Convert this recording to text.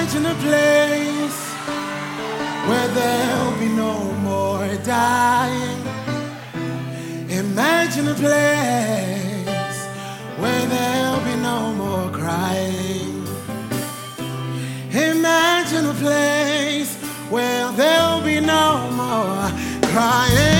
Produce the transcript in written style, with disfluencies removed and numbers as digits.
Imagine a place where there'll be no more dying. Imagine a place where there'll be no more crying. Imagine a place where there'll be no more crying.